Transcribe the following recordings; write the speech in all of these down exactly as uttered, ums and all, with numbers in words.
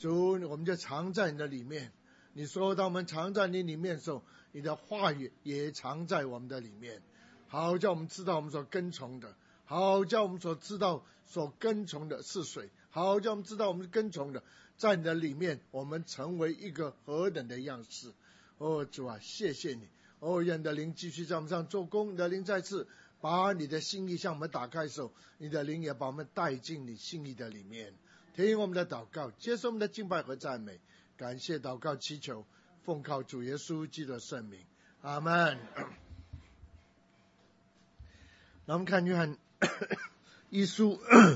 主，我们就藏在你的里面。你说当我们藏在你里面的时候，你的话语也藏在我们的里面，好叫我们知道我们所跟从的，好叫我们所知道所跟从的是谁，好叫我们知道我们跟从的在你的里面，我们成为一个何等的样式。哦，主啊，谢谢你。哦，愿你的灵继续在我们上做工，你的灵再次把你的心意向我们打开的时候，你的灵也把我们带进你心意的里面。听我们的祷告，接受我们的敬拜和赞美，感谢祷告祈求，奉靠主耶稣基督的圣名，阿们。那我们看约翰一书，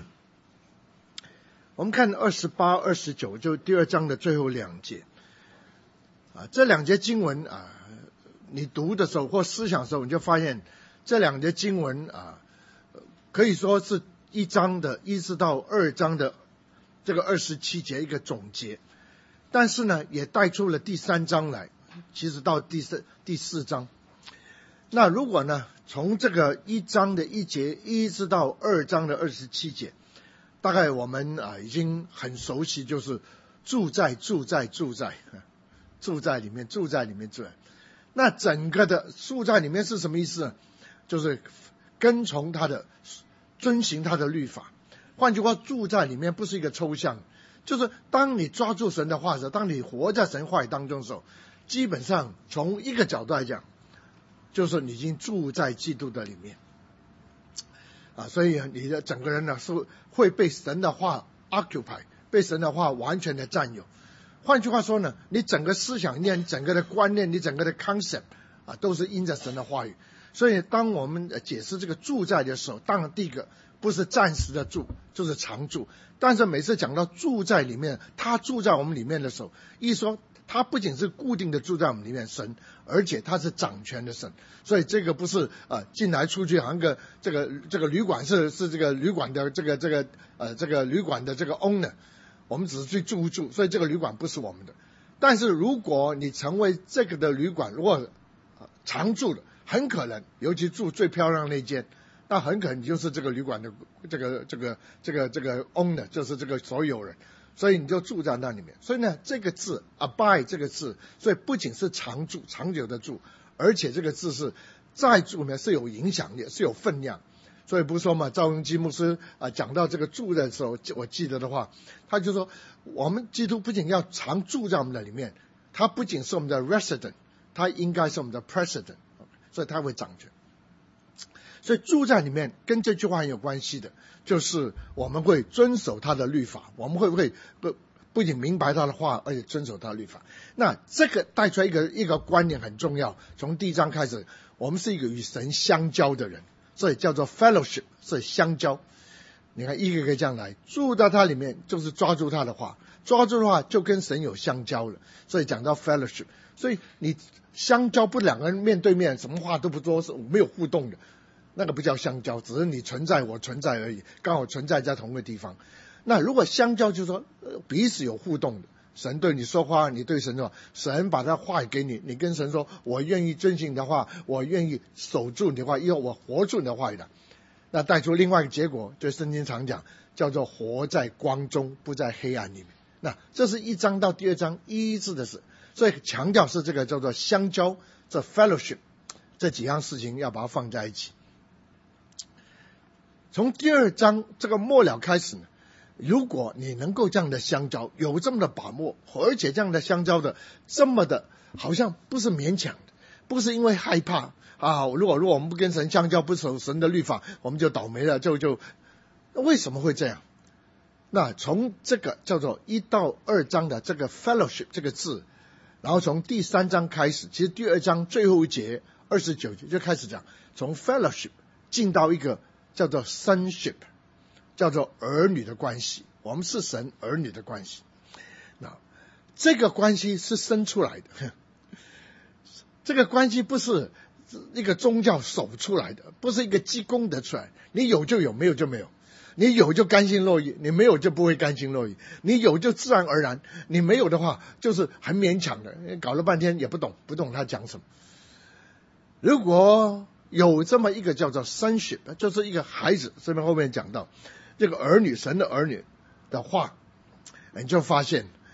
我们看二十八、二十九，就第二章的最后两节啊，这两节经文啊，你读的时候或思想的时候，你就发现这两节经文啊，可以说是一章的一直到二章的这个二十七节一个总结，但是呢，也带出了第三章来，其实到第四第四章。那如果呢，从这个一章的一节一直到二章的二十七节，大概我们啊已经很熟悉，就是住在住在住在住在里面住在里面住在。那整个的住在里面是什么意思呢？就是跟从他的，遵行他的律法。换句话，住在里面不是一个抽象，就是当你抓住神的话的时候，当你活在神话语当中的时候，基本上从一个角度来讲，就是你已经住在基督的里面啊，所以你的整个人呢是会被神的话 occupy， 被神的话完全的占有。换句话说呢，你整个思想念、你整个的观念、你整个的 concept 啊，都是因着神的话语。所以当我们解释这个住在的时候，当然第一个不是暂时的住，就是常住。但是每次讲到住在里面，他住在我们里面的时候，一说他不仅是固定的住在我们里面神，而且他是掌权的神。所以这个不是呃进来出去，好像个这个这个旅馆是是这个旅馆的这个这个呃这个旅馆的这个 owner， 我们只是去住住，所以这个旅馆不是我们的。但是如果你成为这个的旅馆，如果、呃、常住的，很可能尤其住最漂亮那间，那很可能你就是这个旅馆的这个这个这个这个 owner， 就是这个所有人，所以你就住在那里面。所以呢，这个字 abide 这个字，所以不仅是常住长久的住，而且这个字是在住呢是有影响力，是有分量。所以不是说嘛，赵永基牧师啊讲到这个住的时候，我记得的话，他就说我们基督不仅要常住在我们的里面，他不仅是我们的 resident， 他应该是我们的 president， 所以他会掌权。所以住在里面跟这句话很有关系的，就是我们会遵守他的律法，我们会不会不不仅明白他的话，而且遵守他的律法。那这个带出来一个一个观念很重要，从第一章开始，我们是一个与神相交的人，所以叫做 fellowship， 是相交。你看一个一个这样来，住在他里面就是抓住他的话，抓住的话就跟神有相交了，所以讲到 fellowship。所以你相交不两个人面对面，什么话都不说，是没有互动的，那个不叫相交，只是你存在我存在而已，刚好存在在同一个地方。那如果相交就是说、呃、彼此有互动的，神对你说话，你对神说，神把他话给你，你跟神说我愿意遵行你的话，我愿意守住你的话，因为我活出你的话语的，那带出另外一个结果，就圣经常讲叫做活在光中，不在黑暗里面。那这是一章到第二章一致的事，所以强调是这个叫做相交，这 fellowship 这几样事情要把它放在一起。从第二章这个末了开始呢，如果你能够这样的相交，有这么的把握，而且这样的相交的这么的好像不是勉强的，不是因为害怕啊，如果如果我们不跟神相交，不守神的律法，我们就倒霉了，就就为什么会这样？那从这个叫做一到二章的这个 fellowship 这个字，然后从第三章开始，其实第二章最后一节二十九节就开始讲，从 fellowship 进到一个叫做 sonship， 叫做儿女的关系，我们是神儿女的关系。那这个关系是生出来的，这个关系不是一个宗教守出来的，不是一个积功德出来，你有就有，没有就没有，你有就甘心乐意，你没有就不会甘心乐意，你有就自然而然，你没有的话就是很勉强的，搞了半天也不懂不懂他讲什么。如果有这么一个叫做 sonship， 就是一个孩子，这边后面讲到这个儿女，神的儿女的话，你就发现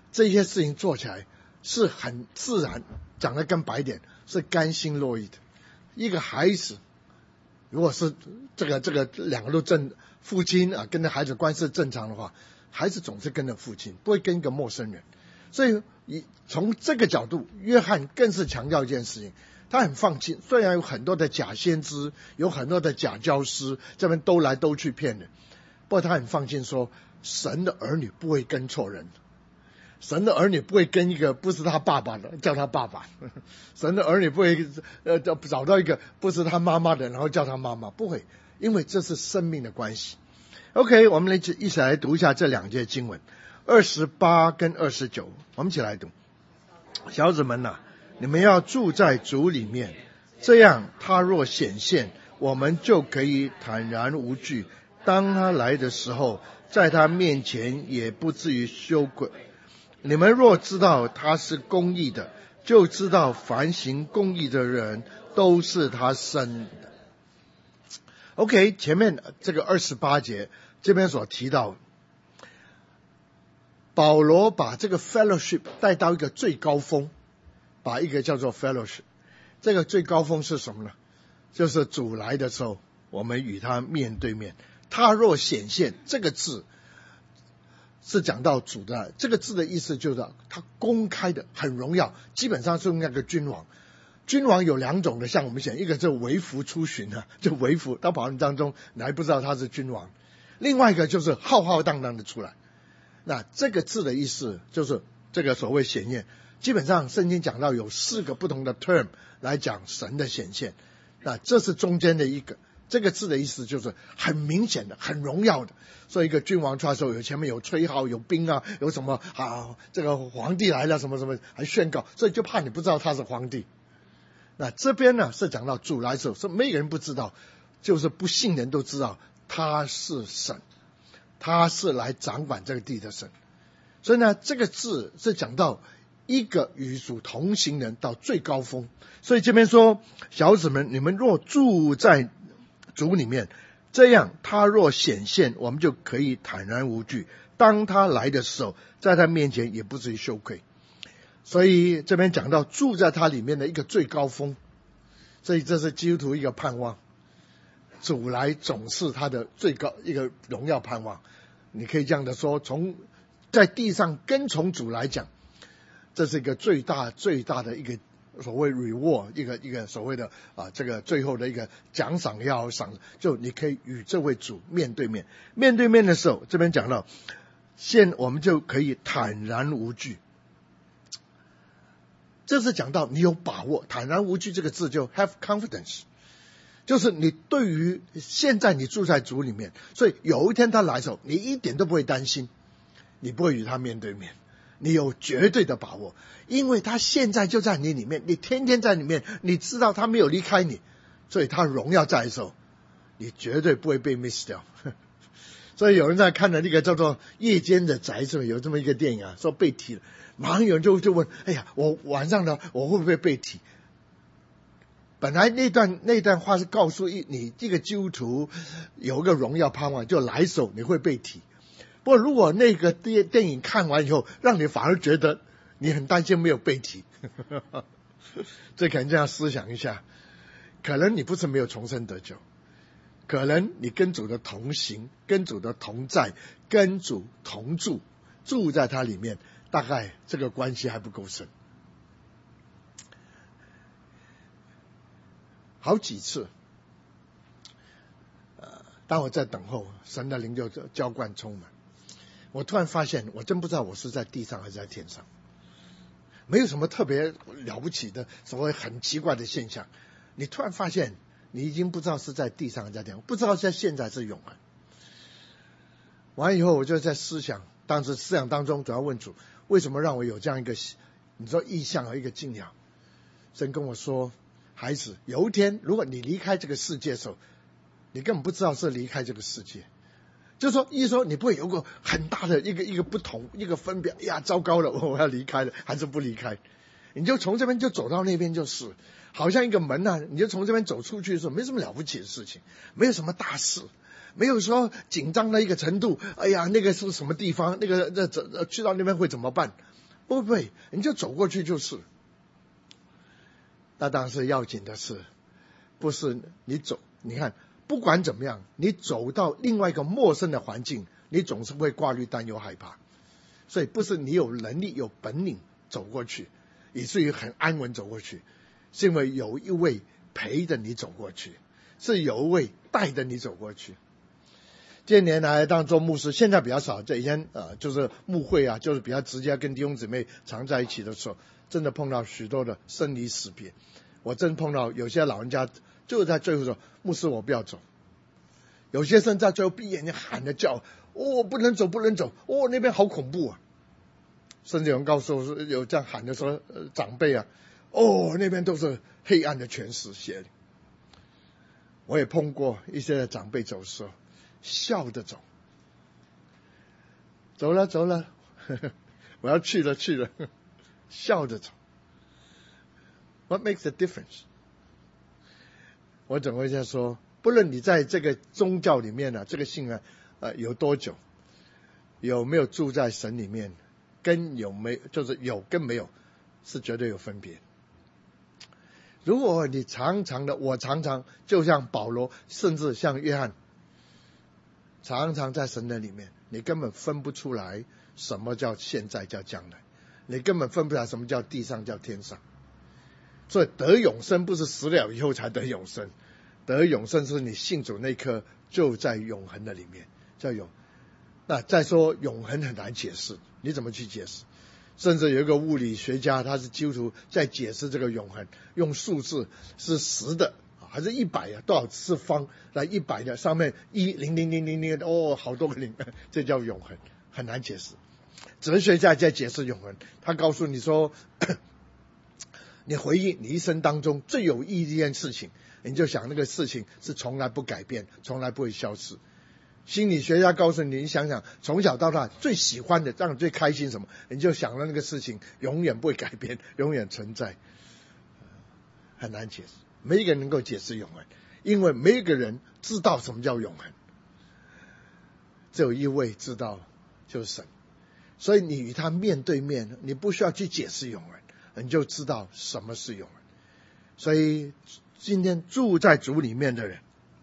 这些事情做起来是很自然，讲得更白一点，是甘心乐意的。一个孩子如果是这个这个两个都正，父亲啊跟着孩子关系正常的话，孩子总是跟着父亲，不会跟一个陌生人。所以从这个角度，约翰更是强调一件事情，他很放心，虽然有很多的假先知，有很多的假教师，这边兜来兜去骗人，不过他很放心说，神的儿女不会跟错人，神的儿女不会跟一个不是他爸爸的叫他爸爸，神的儿女不会呃找到一个不是他妈妈的然后叫他妈妈，不会，因为这是生命的关系。 OK， 我们来一起来读一下这两节经文二十八跟二十九，我们一起来读。小子们啊，你们要住在主里面，这样他若显现，我们就可以坦然无惧，当他来的时候，在他面前也不至于羞愧。你们若知道他是公义的，就知道凡行公义的人都是他生的。 OK， 前面这个二十八节这边所提到，保罗把这个 fellowship 带到一个最高峰，把一个叫做 fellowship， 这个最高峰是什么呢？就是主来的时候，我们与他面对面。他若显现，这个字是讲到主的，这个字的意思就是他公开的很荣耀，基本上是那个君王。君王有两种的，像我们讲，一个就微服出巡啊，就微服到跑人当中，你还不知道他是君王；另外一个就是浩浩荡荡的出来。那这个字的意思就是这个所谓显现，基本上圣经讲到有四个不同的 term 来讲神的显现，那这是中间的一个。这个字的意思就是很明显的、很荣耀的。所以一个君王出来的时候，有前面有吹号、有兵啊，有什么啊，这个皇帝来了什么什么，还宣告，所以就怕你不知道他是皇帝。那这边呢是讲到主来的时候，是没有人不知道，就是不信人都知道他是神，他是来掌管这个地的神。所以呢，这个字是讲到一个与主同行人到最高峰。所以这边说，小子们，你们若住在主里面，这样他若显现，我们就可以坦然无惧，当他来的时候，在他面前也不至于羞愧。所以这边讲到住在他里面的一个最高峰，所以这是基督徒一个盼望，主来总是他的最高一个荣耀盼望。你可以这样的说，从在地上跟从主来讲，这是一个最大最大的一个所谓 reward， 一个一个所谓的啊这个最后的一个奖赏要赏，就你可以与这位主面对面，面对面的时候，这边讲到现我们就可以坦然无惧。这是讲到你有把握，坦然无惧这个字就 have confidence， 就是你对于现在你住在主里面，所以有一天他来的时候，你一点都不会担心，你不会与他面对面，你有绝对的把握，因为他现在就在你里面，你天天在里面，你知道他没有离开你，所以他荣耀在的时候，你绝对不会被 miss 掉。所以有人在看的那个叫做《夜间的宅》，是不是有这么一个电影啊？说被提了，马上有人就就问：哎呀，我晚上呢，我会不会被提？本来那段那段话是告诉你，这个基督徒有一个荣耀盼望，就来手你会被提。不过如果那个电电影看完以后，让你反而觉得你很担心没有被提，这可能这样思想一下，可能你不是没有重生得救。可能你跟主的同行，跟主的同在，跟主同住，住在他里面，大概这个关系还不够深。好几次，呃，当我在等候，神的灵就浇灌充满，我突然发现，我真不知道我是在地上还是在天上，没有什么特别了不起的，所谓很奇怪的现象。你突然发现，你已经不知道是在地上还是在天上，不知道在现在是永恒。完了以后，我就在思想，当时思想当中，主要问主，为什么让我有这样一个，你说意象和一个信仰？神跟我说，孩子，有一天如果你离开这个世界的时候，你根本不知道是离开这个世界，就是说，意思说你不会有个很大的一个一个不同，一个分别。哎呀，糟糕了，我要离开了，还是不离开？你就从这边就走到那边，就是好像一个门啊，你就从这边走出去的时候，没什么了不起的事情，没有什么大事， 没有说紧张的一个程度。哎呀，那个是什么地方？那个那这去到那边会怎么办？不会，你就走过去就是。那当时要紧的是，不是你走，你看，不管怎么样，你走到另外一个陌生的环境，你总是会挂虑、担忧、害怕。所以不是你有能力、有本领走过去，以至于很安稳走过去，是因为有一位陪着你走过去，是有一位带着你走过去。这年来当做牧师，现在比较少，这以前呃就是牧会啊，就是比较直接跟弟兄姊妹常在一起的时候，真的碰到许多的生离死别。我真碰到有些老人家就在最后说：“牧师，我不要走。”有些甚至在最后闭眼睛喊着叫：“哦，不能走，不能走！哦，那边好恐怖啊！”甚至有人告诉我说，有这样喊的说，呃、长辈啊，哦，那边都是黑暗的权势血里。我也碰过一些长辈走的时候，笑着走，走了走了，呵呵，我要去了去了，呵呵，笑着走。What makes a difference？ 我总会在说，不论你在这个宗教里面呢、啊，这个信啊，呃，有多久，有没有住在神里面，跟有没就是有跟没有，是绝对有分别。如果你常常的，我常常就像保罗，甚至像约翰，常常在神的里面，你根本分不出来什么叫现在叫将来，你根本分不出来什么叫地上叫天上。所以得永生不是死了以后才得永生，得永生是你信主那一刻就在永恒的里面叫永。那再说永恒很难解释，你怎么去解释？甚至有一个物理学家，他是基督徒，在解释这个永恒，用数字是十的还是一百啊？多少次方来一百的？上面一零零零零零哦，好多个零，这叫永恒，很难解释。哲学家在解释永恒，他告诉你说，你回忆你一生当中最有意义的一件事情，你就想那个事情是从来不改变，从来不会消失。心理学家告诉你，你想想从小到大最喜欢的，让你最开心什么，你就想到那个事情永远不会改变，永远存在。很难解释，没一个人能够解释永恒，因为没一个人知道什么叫永恒，只有一位知道，就是神。所以你与他面对面，你不需要去解释永恒，你就知道什么是永恒。所以今天住在主里面的人，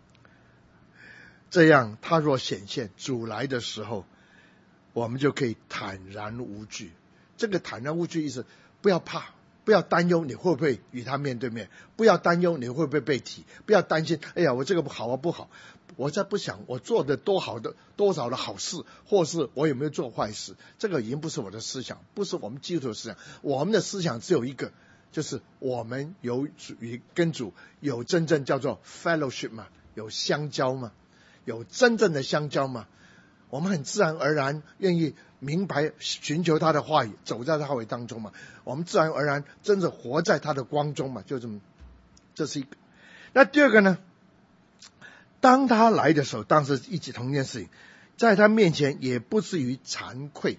这样他若显现主来的时候，我们就可以坦然无惧。这个坦然无惧意思，不要怕，不要担忧你会不会与他面对面，不要担忧你会不会被提，不要担心哎呀我这个不好啊不好，我在不想我做的多好的多少的好事，或是我有没有做坏事，这个已经不是我的思想，不是我们基督徒的思想。我们的思想只有一个，就是我们有与跟主有真正叫做 fellowship 嘛，有相交嘛，有真正的相交嘛，我们很自然而然愿意明白寻求他的话语，走在他话语当中嘛，我们自然而然真的活在他的光中嘛，就这么，这是一个。那第二个呢，当他来的时候，当时一起同一件事情，在他面前也不至于惭愧。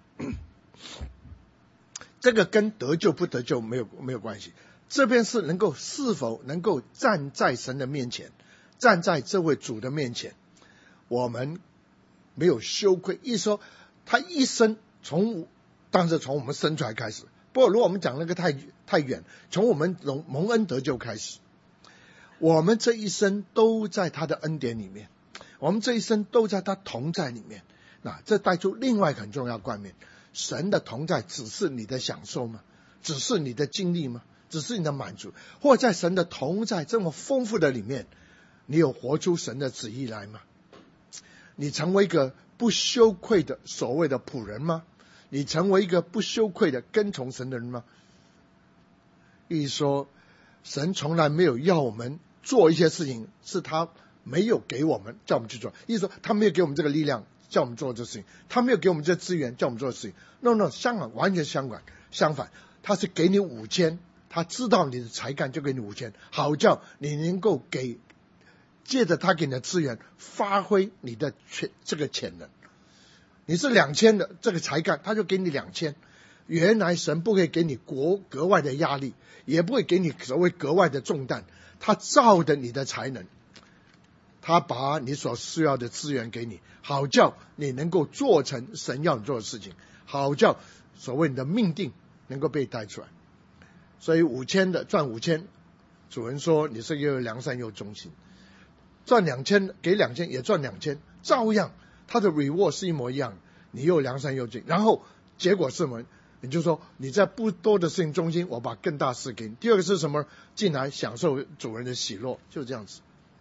这个跟得救不得救没有没有关系，这边是能够是否能够站在神的面前，站在这位主的面前，我们没有羞愧。意思说他一生从当时从我们生出来开始，不过如果我们讲那个太太远，从我们蒙恩得救开始，我们这一生都在他的恩典里面，我们这一生都在他同在里面。那这带出另外一个很重要的观念，神的同在只是你的享受吗？只是你的经历吗？只是你的满足？或在神的同在这么丰富的里面，你有活出神的旨意来吗？你成为一个不羞愧的所谓的仆人吗？你成为一个不羞愧的跟从神的人吗？意思说神从来没有要我们做一些事情是他没有给我们叫我们去做，意思说他没有给我们这个力量叫我们做这事情，他没有给我们这资源叫我们做的事情。 no no 相反，完全相反，相反他是给你五千，他知道你的才干就给你五千，好叫你能够给借着他给你的资源发挥你的这个潜能。你是两千的这个才干，他就给你两千。原来神不会给你国格外的压力，也不会给你所谓格外的重担，他照着你的才能， 他把你所需要的资源给你，好叫你能够做成神要你做的事情，好叫所谓你的命定能够被带出来。所以五千的赚五千，主人说你是又良善又忠心。赚两千给两千也赚两千，照样他的 reward 是一模一样的，你又良善又忠。然后结果是什么？你就说你在不多的事情中心，我把更大事给你。第二个是什么？进来享受主人的喜乐，就这样子。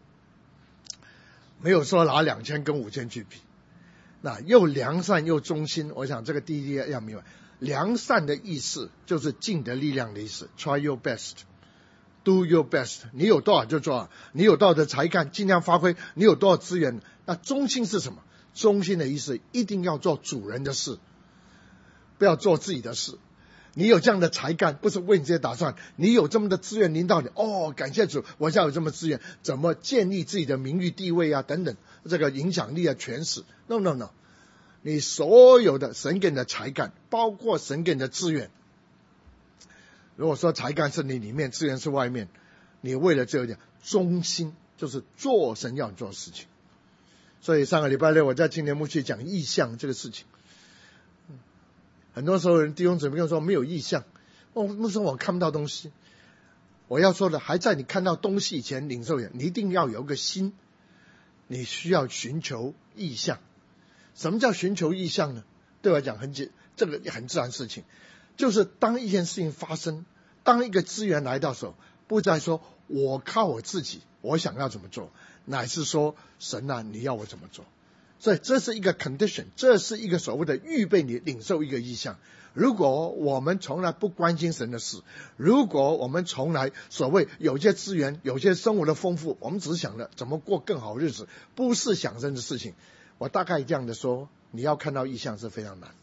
没有说拿两千跟五千去比。那又良善又忠心，我想这个第一要明白，良善的意思就是尽的力量的意思 ，try your best。Do your best， 你有多少就做啊，你有多少的才干尽量发挥，你有多少资源。那忠心是什么？忠心的意思一定要做主人的事，不要做自己的事。你有这样的才干，不是为你自己打算，你有这么的资源领导你，哦，感谢主，我现在有这么资源，怎么建立自己的名誉地位啊等等，这个影响力啊权势。 no no no， 你所有的神给你的才干，包括神给你的资源，如果说才干是你里面，资源是外面，你为了这一点忠心，就是做神要你做的事情。所以上个礼拜六我在青年牧区讲意象这个事情，很多时候人弟兄姊妹跟我说没有意象，哦，为什么我看不到东西？我要说的还在你看到东西以前，领受人你一定要有个心，你需要寻求意象。什么叫寻求意象呢？对我来讲很简，这个很自然事情，就是当一件事情发生，当一个资源来到时候，不再说我靠我自己，我想要怎么做，乃是说神啊，你要我怎么做。所以这是一个 condition， 这是一个所谓的预备你领受一个意象。如果我们从来不关心神的事，如果我们从来所谓有些资源，有些生活的丰富，我们只是想着怎么过更好日子，不是想神的事情，我大概这样的说，你要看到意象是非常难。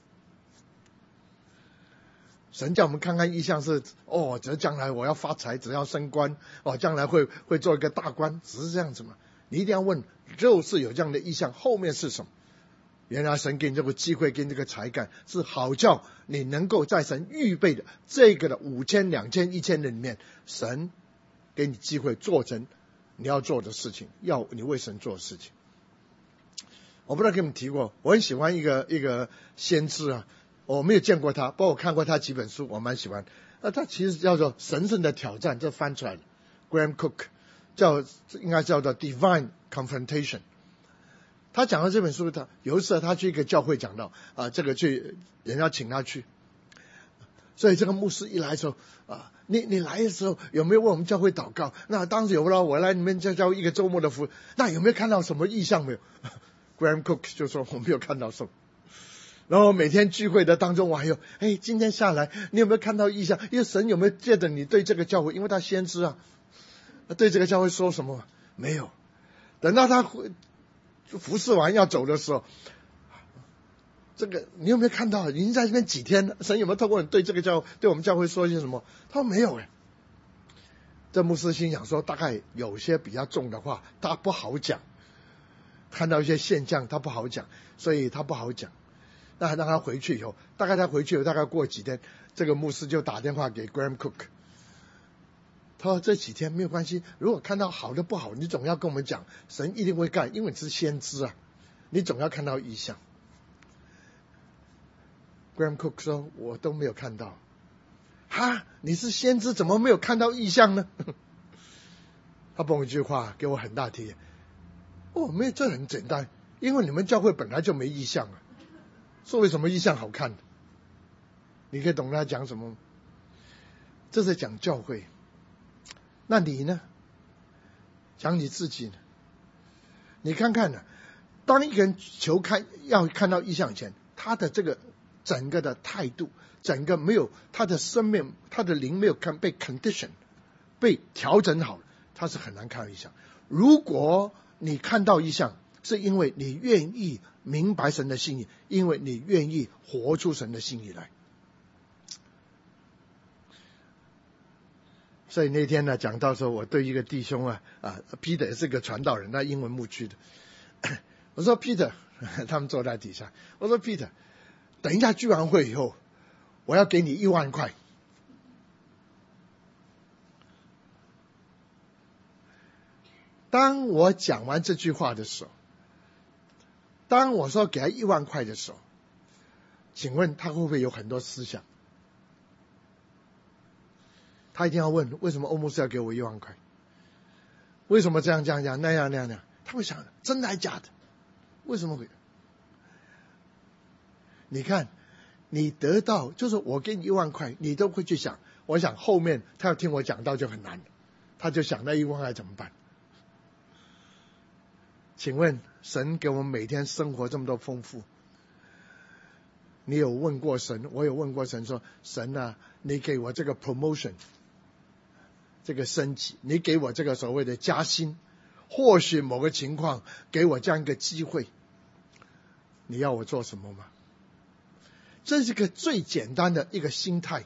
神叫我们看看意象是，哦，只将来我要发财，只要升官，哦，将来会会做一个大官，只是这样子嘛？你一定要问，就是有这样的意象，后面是什么？原来神给你这个机会，给你这个才干，是好叫你能够在神预备的这个的五千、两千、一千的里面，神给你机会做成你要做的事情，要你为神做的事情。我不知道跟你们提过，我很喜欢一个一个先知啊，我没有见过他，不过我看过他几本书，我蛮喜欢。那他其实叫做《神圣的挑战》，这翻出来的 Graham Cook， 叫应该叫做 Divine Confrontation。他讲到这本书，他有一次他去一个教会讲到啊，这个去人家请他去，所以这个牧师一来的时候啊，你你来的时候有没有为我们教会祷告？那当时有了，我来你们教教会一个周末的服务，那有没有看到什么异象没有？Graham Cook 就说我没有看到什么。然后每天聚会的当中，我还有，哎，今天下来你有没有看到异象？因为神有没有借着你对这个教会，因为他先知啊，对这个教会说什么？没有。等到他服侍完要走的时候，这个你有没有看到？已经在这边几天了，神有没有透过你对这个教对我们教会说些什么？他说没有哎。这牧师心想说，大概有些比较重的话，他不好讲。看到一些现象，他不好讲，所以他不好讲。那让他回去以后，大概他回去以后，大概过几天，这个牧师就打电话给 Graham Cook， 他说这几天没有关系，如果看到好的不好，你总要跟我们讲，神一定会干，因为你是先知啊，你总要看到异象。Graham Cook 说我都没有看到。哈，你是先知怎么没有看到异象呢？他问我一句话给我很大提醒，哦，没有，这很简单，因为你们教会本来就没异象啊，说为什么异象好看？你可以懂他讲什么？这是讲教会。那你呢？讲你自己呢？你看看呢、啊，当一个人求看要看到异象前，他的这个整个的态度，整个没有他的生命，他的灵没有看被 condition 被调整好，他是很难看到异象。如果你看到异象，是因为你愿意明白神的心意，因为你愿意活出神的心意来。所以那天呢，讲到说，我对一个弟兄啊啊 ，Peter 也是个传道人，那英文牧区的，我说 Peter， 他们坐在底下，我说 Peter， 等一下聚完会以后，我要给你一万块。 当我讲完这句话的时候，当我说给他一万块的时候，请问他会不会有很多思想？他一定要问，为什么欧牧师要给我一万块？为什么这样这样这样那样那样那样？他会想，真的还假的？为什么会？你看，你得到就是我给你一万块，你都会去想，我想后面他要听我讲到就很难了，他就想那一万块怎么办？请问神给我们每天生活这么多丰富，你有问过神？我有问过神说，神啊，你给我这个 promotion， 这个升级，你给我这个所谓的加薪，或许某个情况给我这样一个机会，你要我做什么吗？这是个最简单的一个心态。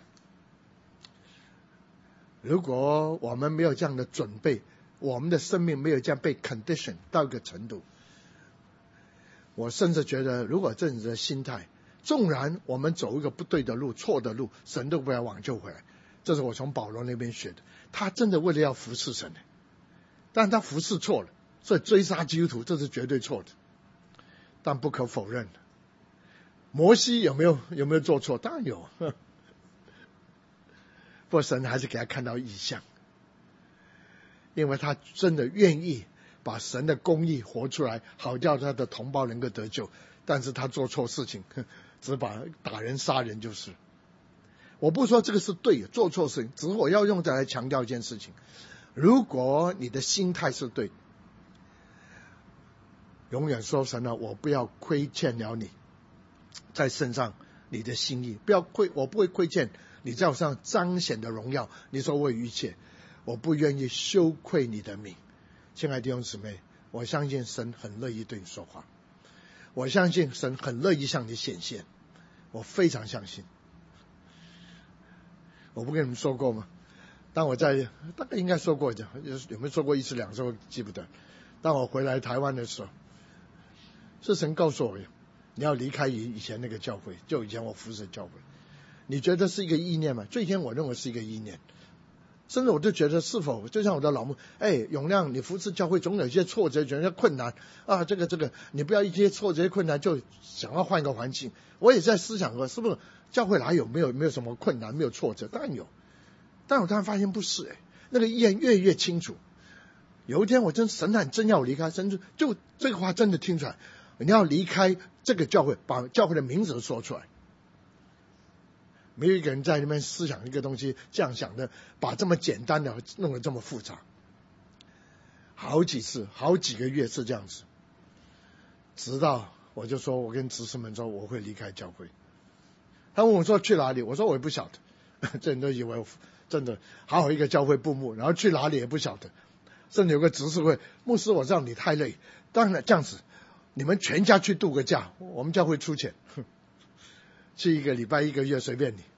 如果我们没有这样的准备，我们的生命没有这样被 condition 到一个程度，我甚至觉得，如果这样的心态，纵然我们走一个不对的路、错的路，神都不要挽救回来。这是我从保罗那边学的。他真的为了要服侍神的，但他服侍错了，所以追杀基督徒，这是绝对错的。但不可否认，摩西有没有有没有做错？当然有。不过神还是给他看到异象，因为他真的愿意把神的公义活出来，好叫他的同胞能够得救。但是他做错事情，只把打人杀人就是。我不说这个是对的，做错事情，只是我要用这来强调一件事情：如果你的心态是对，永远说神啊，我不要亏欠了你在身上你的心意，不要亏，我不会亏欠你在我身上彰显的荣耀。你说我有一切，我不愿意羞愧你的名。亲爱的弟兄姊妹，我相信神很乐意对你说话，我相信神很乐意向你显现，我非常相信。我不跟你们说过吗？当我在大概应该说过的，有没有说过一次两次我记不得。当我回来台湾的时候，是神告诉我，你要离开以以前那个教会，就以前我服侍教会。你觉得是一个意念吗？最先我认为是一个意念，甚至我就觉得是否就像我的老母，哎，永亮，你服侍教会总有一些挫折，有一些困难啊，这个这个，你不要一些挫折困难就想要换一个环境。我也在思想过，是不是教会哪有没有没有什么困难，没有挫折？当然有，但我突然发现不是，哎，那个意念越来越清楚。有一天我真神很真要我离开，甚至就这个话真的听出来，你要离开这个教会，把教会的名字说出来。没有一个人在那边思想一个东西这样想的，把这么简单的弄得这么复杂。好几次好几个月是这样子，直到我就说我跟执事们说我会离开教会。他问我说去哪里，我说我也不晓得。这人都以为我真的好好一个教会部牧，然后去哪里也不晓得。甚至有个执事会，牧师我知道你太累，当然这样子你们全家去度个假，我们教会出钱，去一个礼拜一个月随便你，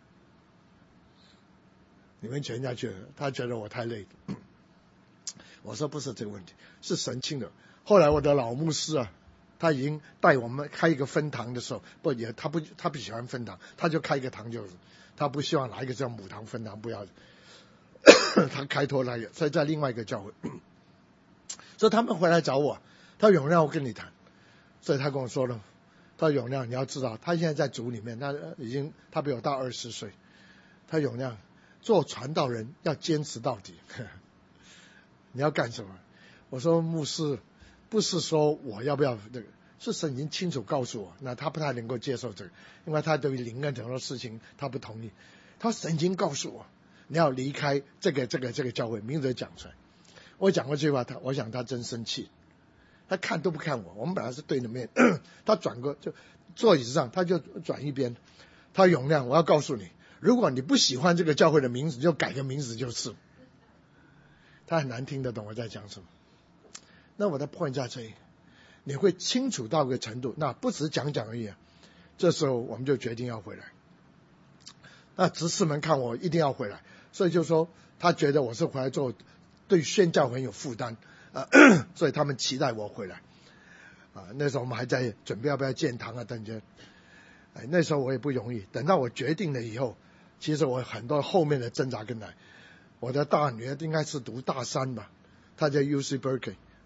你们全家去了。他觉得我太累了。我说不是这个问题，是神清的。后来我的老牧师啊，他已经带我们开一个分堂的时候，不也他不他不喜欢分堂，他就开一个堂，就是他不希望哪一个叫母堂分堂，不要他开拓那个，所以在另外一个教会。所以他们回来找我，他永亮我跟你谈，所以他跟我说了，他永亮你要知道，他现在在组里面，他已经他比我大二十岁，他永亮做传道人要坚持到底。你要干什么？我说牧师不是说我要不要这个，是神已经清楚告诉我，那他不太能够接受这个，因为他对于灵恩很多事情他不同意。他神已经告诉我你要离开这个这个这个教会，名字讲出来。我讲过这句话，他我想他真生气，他看都不看我。我们本来是对着面，他转过就坐椅子上，他就转一边。他永亮，我要告诉你，如果你不喜欢这个教会的名字，就改个名字就是。他很难听得懂我在讲什么。那我的 point 在这里，你会清楚到一个程度，那不只是讲讲而已啊。这时候我们就决定要回来。那执事们看我一定要回来，所以就说他觉得我是回来做对宣教很有负担啊，所以他们期待我回来啊。那时候我们还在准备要不要建堂啊等等。哎，那时候我也不容易。等到我决定了以后，其实我很多后面的挣扎跟来。我的大女儿应该是读大三吧，她在 U C Berkeley，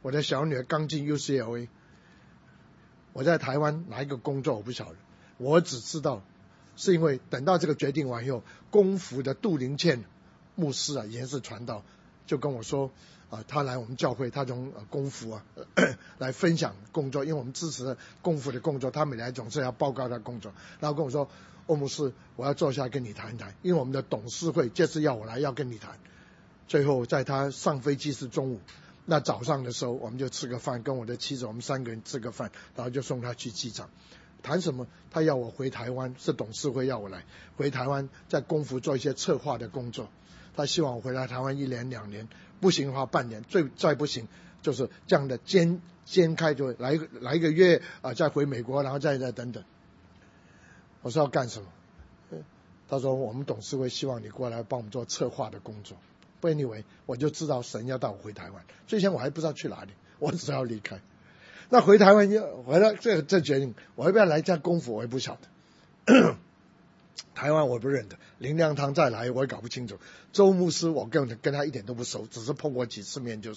我的小女儿刚进 U C L A， 我在台湾哪一个工作我不晓得，我只知道是因为等到这个决定完以后，公福的杜林倩牧师啊，也是传道，就跟我说啊，他来我们教会，他从公福啊来分享工作，因为我们支持公福的工作，他每来总是要报告他工作，然后跟我说，欧牧师，我要坐下跟你谈一谈，因为我们的董事会这次要我来要跟你谈。最后在他上飞机是中午，那早上的时候我们就吃个饭，跟我的妻子我们三个人吃个饭，然后就送他去机场。谈什么？他要我回台湾，是董事会要我来回台湾，在公福做一些策划的工作。他希望我回来台湾一年两年，不行的话半年，最再不行就是这样的间间开，就来来一个月啊、呃，再回美国，然后再再等等。我说要干什么？他说我们董事会希望你过来帮我们做策划的工作。不然anyway，我就知道神要带我回台湾，之前我还不知道去哪里，我只要离开。那回台湾回来这这决定，我要不要来家公府我也不晓得。台湾我不认得，林良堂再来我也搞不清楚，周牧师我跟跟他一点都不熟，只是碰过几次面就是。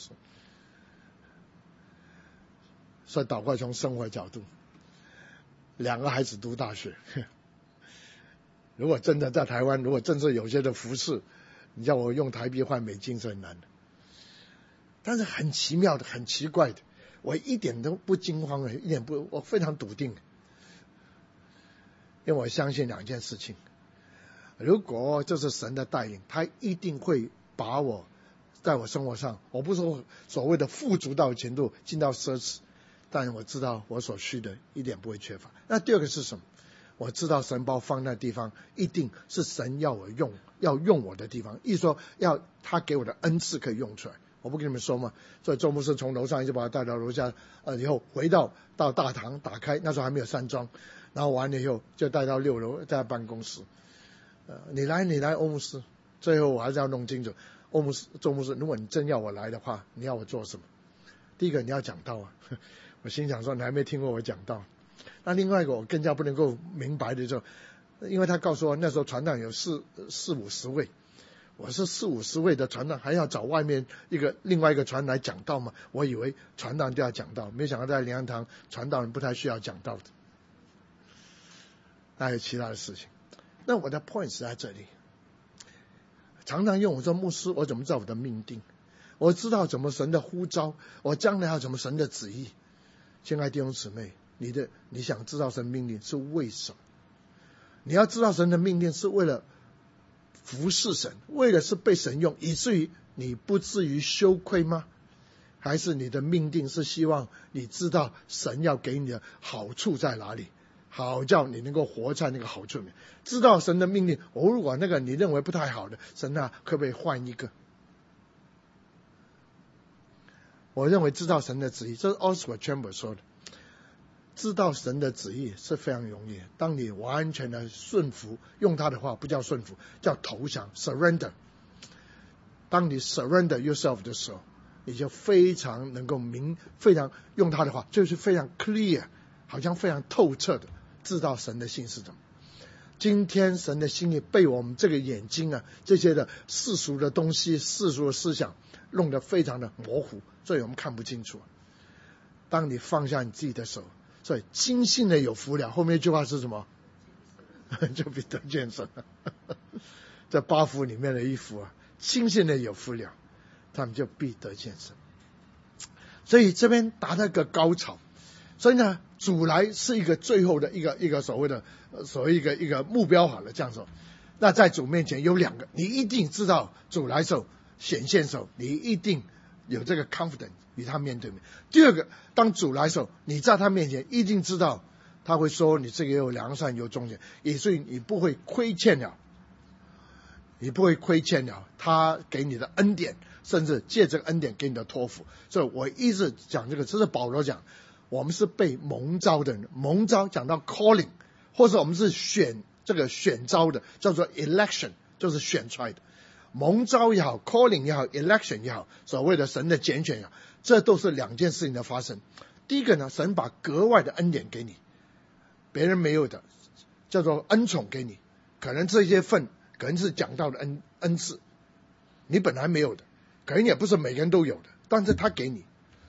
所以祷告从生活角度，两个孩子读大学，如果真的在台湾，如果真是有些的服饰，你叫我用台币换美金是很难的。但是很奇妙的，很奇怪的，我一点都不惊慌的，一点不，我非常笃定，因为我相信两件事情：如果这是神的带领，他一定会把我在我生活上，我不是说所谓的富足到程度，进到奢侈，但我知道我所需的一点不会缺乏。那第二个是什么？我知道神把我放那地方，一定是神要我用，要用我的地方，意思说要他给我的恩赐可以用出来。我不跟你们说吗？所以周牧师从楼上一直把他带到楼下，呃，以后回到到大堂打开，那时候还没有山庄，然后完了以后就带到六楼在办公室。呃，你来，你来，欧牧师。最后我还是要弄清楚，欧牧师、周牧师，如果你真要我来的话，你要我做什么？第一个你要讲道啊，我心想说你还没听过我讲道。那另外一个我更加不能够明白的就，因为他告诉我那时候传道有四四五十位，我是四五十位的传道，还要找外面一个另外一个传来讲道吗？我以为传道就要讲道，没想到在灵粮堂传道人不太需要讲道的，还有其他的事情。那我的 point 是在这里，常常用我说牧师，我怎么知道我的命定？我知道怎么神的呼召，我将来要怎么神的旨意。亲爱的弟兄姊妹，你的你想知道神命令是为什么？你要知道神的命令是为了服侍神，为了是被神用，以至于你不至于羞愧吗？还是你的命定是希望你知道神要给你的好处在哪里，好叫你能够活在那个好处里面？知道神的命令，我、哦、如果那个你认为不太好的，神啊，可不可以换一个？我认为知道神的旨意，这是 Oswald Chambers 说的，知道神的旨意是非常容易。当你完全的顺服，用他的话不叫顺服，叫投降 surrender。当你 surrender yourself 的时候，你就非常能够明，非常用他的话就是非常 clear， 好像非常透彻的知道神的心是什么。今天神的心意被我们这个眼睛啊，这些的世俗的东西、世俗的思想弄得非常的模糊，所以我们看不清楚。当你放下你自己的手，所以轻信的有福了。后面一句话是什么？就必得见神。这八福里面的一福啊，轻信的有福了，他们就必得见神。所以这边达到一个高潮。所以呢，主来是一个最后的一个一个所谓的所谓一个一个目标好了，这样说。那在主面前有两个，你一定知道主来时候显现时候，你一定有这个 confidence 与他面对面。第二个，当主来时候，你在他面前一定知道他会说你这个有良善有忠心，也所以你不会亏欠了，你不会亏欠了他给你的恩典，甚至借这个恩典给你的托付。所以我一直讲这个，这是保罗讲。我们是被蒙召的人，蒙召讲到 calling， 或者我们是选这个选召的，叫做 election， 就是选出来的。蒙召也好 ，calling 也好 ，election 也好，所谓的神的拣选也好，这都是两件事情的发生。第一个呢，神把格外的恩典给你，别人没有的，叫做恩宠给你。可能这些份可能是讲到的恩恩赐，你本来没有的，可能也不是每个人都有的，但是他给你。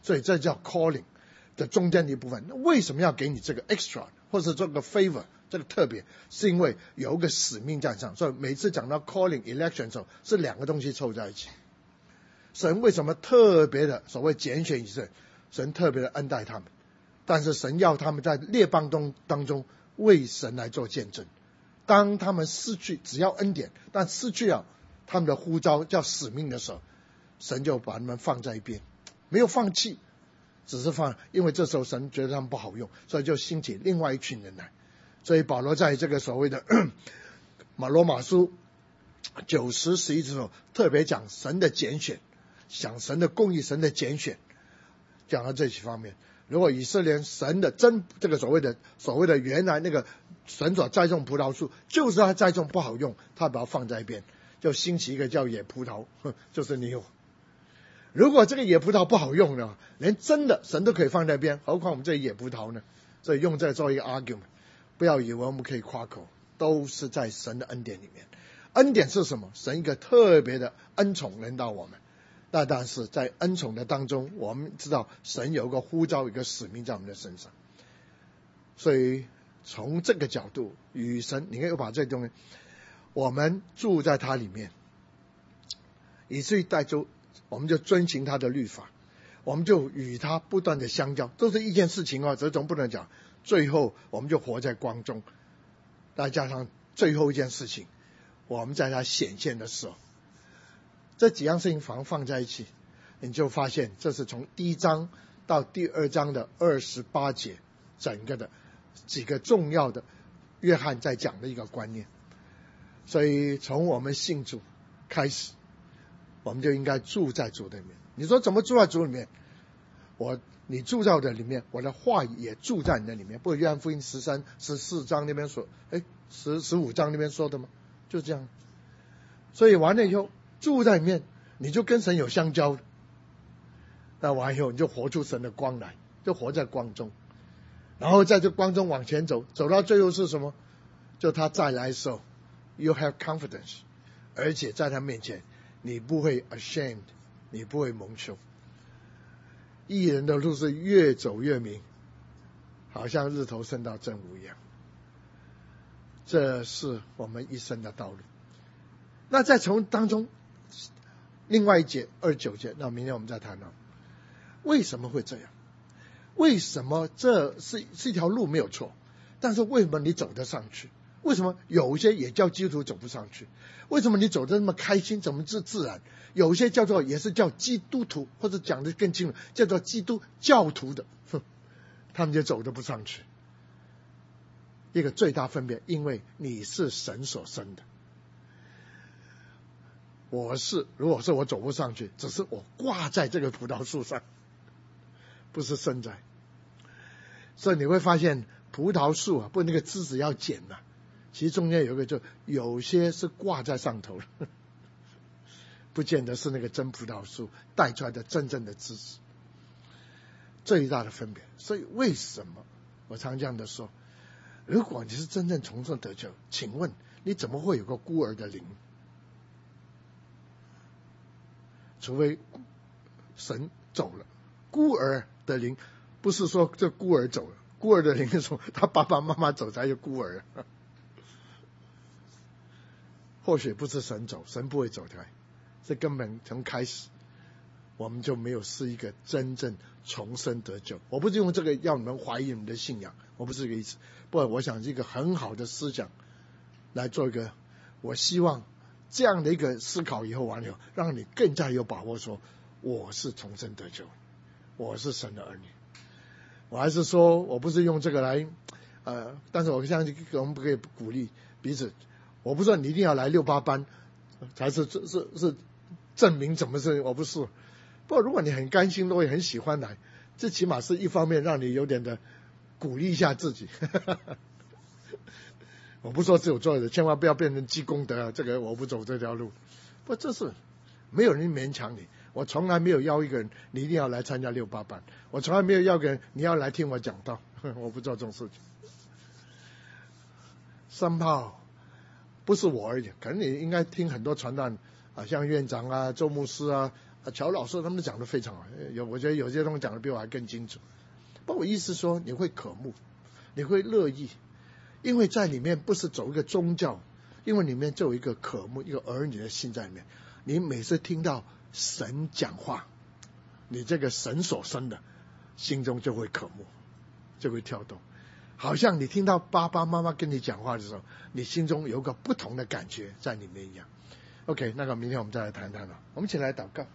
所以这叫 calling 的中间的一部分。那为什么要给你这个 extra 或者这个 favor 这个特别？是因为有一个使命在上。所以每次讲到 calling election 的时候，是两个东西凑在一起。神为什么特别的所谓拣选以色列？神特别的恩待他们，但是神要他们在列邦中当中为神来做见证。当他们失去只要恩典，但失去了他们的呼召叫使命的时候，神就把他们放在一边，没有放弃，只是放，因为这时候神觉得他们不好用，所以就兴起另外一群人来。所以保罗在这个所谓的马罗马书九十十一的时候，特别讲神的拣选，讲神的公义，神的拣选，讲到这几方面。如果以色列神的真这个所谓的所谓的原来那个神所栽种葡萄树，就是他栽种不好用，他把它放在一边，就兴起一个叫野葡萄，就是你有。如果这个野葡萄不好用呢，连真的神都可以放在一边，何况我们这野葡萄呢？所以用这做一个 argument， 不要以为我们可以夸口，都是在神的恩典里面。恩典是什么？神一个特别的恩宠临到我们。那但是在恩宠的当中，我们知道神有一个呼召，一个使命在我们的身上。所以从这个角度与神，你可以把这东西，我们住在他里面，以至于带住我们就遵行他的律法，我们就与他不断的相交，都是一件事情哦，这种不能讲。最后我们就活在光中，再加上最后一件事情，我们在他显现的时候，这几样事情放放在一起，你就发现这是从第一章到第二章的二十八节，整个的几个重要的约翰在讲的一个观念。所以从我们信主开始，我们就应该住在主的里面。你说怎么住在主里面？我你住在我的里面，我的话语也住在你的里面。不是约翰福音十三十四章那边说，哎，十十五章那边说的吗？就这样。所以完了以后住在里面，你就跟神有相交。那完以后你就活出神的光来，就活在光中，然后在这光中往前走，走到最后是什么？就他再来的时候 you have confidence， 而且在他面前你不会 ashamed， 你不会蒙羞。义人的路是越走越明，好像日头升到正午一样。这是我们一生的道路。那再从当中另外一节二十九节，那明天我们再谈到为什么会这样。为什么这是是一条路没有错，但是为什么你走得上去？为什么有一些也叫基督徒走不上去？为什么你走得那么开心，怎么自自然？有一些叫做也是叫基督徒，或者讲得更清楚，叫做基督教徒的，哼，他们就走得不上去。一个最大分别，因为你是神所生的，我是如果是我走不上去，只是我挂在这个葡萄树上，不是生在。所以你会发现葡萄树啊，不那个枝子要剪啊，其实中间有一个，就有些是挂在上头的，不见得是那个真葡萄树带出来的真正的枝子。最大的分别。所以为什么我常这样的说，如果你是真正重生得救，请问你怎么会有个孤儿的灵？除非神走了。孤儿的灵不是说这孤儿走了，孤儿的灵是说他爸爸妈妈走才有孤儿。或许不是神走，神不会走开，这根本从开始我们就没有是一个真正重生得救。我不是用这个要你们怀疑你们的信仰，我不是这个意思。不过我想是一个很好的思想来做一个，我希望这样的一个思考以后完了，让你更加有把握说我是重生得救，我是神的儿女。我还是说我不是用这个来呃，但是我相信我们不可以鼓励彼此。我不是说你一定要来六八班才是是是是证明怎么是，我不是。不过如果你很甘心乐意很喜欢来，这起码是一方面让你有点的鼓励一下自己。我不说只有做的，千万不要变成积功德啊！这个我不走这条路。不，这是没有人勉强你。我从来没有要一个人你一定要来参加六八班，我从来没有要个人你要来听我讲道，我不做这种事情。三炮不是我而已，可能你应该听很多传道啊，像院长啊、周牧师啊、 啊，乔老师他们讲的非常好，有我觉得有些东西讲的比我还更清楚。不，我意思说你会渴慕，你会乐意，因为在里面不是走一个宗教，因为里面就有一个渴慕，一个儿女的心在里面。你每次听到神讲话，你这个神所生的心中就会渴慕，就会跳动，好像你听到爸爸妈妈跟你讲话的时候，你心中有个不同的感觉在里面一样。OK， 那个明天我们再来谈谈了。我们请来祷告。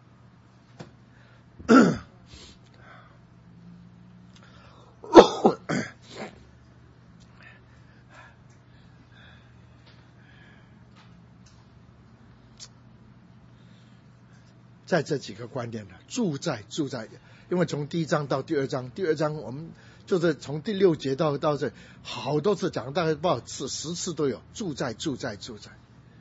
在这几个观点呢，住在住在，因为从第一章到第二章，第二章我们就是从第六节到到这好多次讲，大概不知道次十次都有住在住在住在，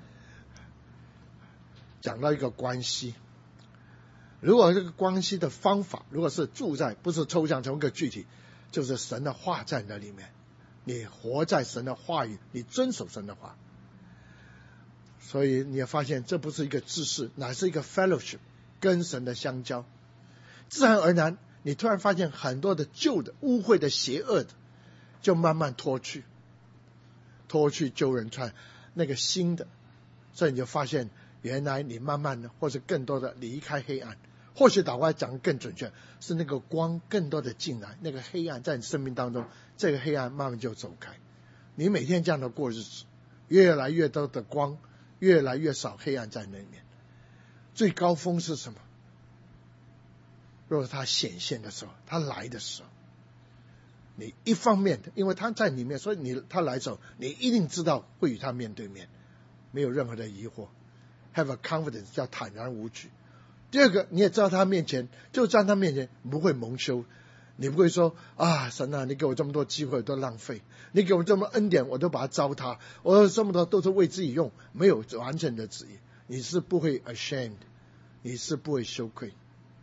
讲到一个关系。如果这个关系的方法，如果是住在，不是抽象成一个具体，就是神的话在那里面，你活在神的话语，你遵守神的话，所以你也发现这不是一个知识，乃是一个 fellowship， 跟神的相交。自然而然你突然发现很多的旧的污秽的邪恶的就慢慢脱去，脱去旧人穿那个新的，所以你就发现原来你慢慢的或是更多的离开黑暗，或许倒过来讲更准确，是那个光更多的进来，那个黑暗在你生命当中，这个黑暗慢慢就走开。你每天这样的过日子，越来越多的光，越来越少黑暗在那里面。最高峰是什么？若是他显现的时候，他来的时候，你一方面因为他在里面，所以你他来的时候，你一定知道会与他面对面，没有任何的疑惑。Have a confidence， 叫坦然无惧。第二个，你也知道他面前，就在他面前不会蒙羞，你不会说啊，神啊，你给我这么多机会我都浪费，你给我这么恩典我都把它糟蹋，我这么多都是为自己用，没有完整的旨意，你是不会 ashamed， 你是不会羞愧。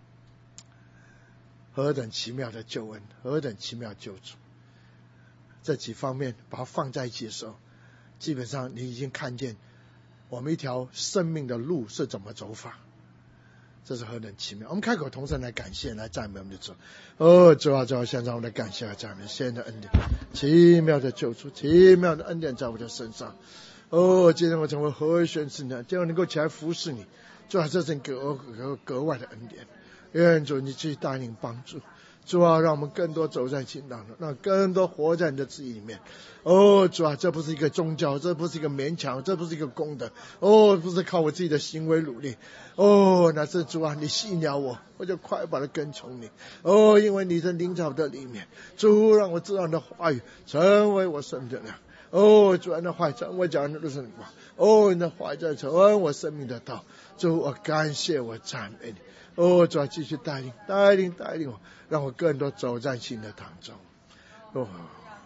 何等奇妙的救恩，何等奇妙救主。这几方面把它放在一起的时候，基本上你已经看见我们一条生命的路是怎么走法，这是何等奇妙。我们开口同声来感谢，来赞美我们的主。哦，主啊，主啊，现在我们的感谢和赞美，谢谢你的恩典，奇妙的救主，奇妙的恩典在我的身上。哦，今天我成为和弦之人，今天能够起来服侍你，主啊，这是格格格外的恩典。愿主你去带领帮助，主啊，让我们更多走在情当中，让更多活在你的旨意里面。哦，主啊，这不是一个宗教，这不是一个勉强，这不是一个功德，哦，不是靠我自己的行为努力，哦，那是主啊，你信了我，我就快把它跟从你。哦，因为你的灵在我的里面，主让我知道你的话语成为我生命的量。哦，主啊，你的话语成为脚的路上的光。哦，你的话语在成为我生命的道。主，我感谢，我赞美你。哦，主啊，继续带领带领带领我，让我更多走在新的当中。哦。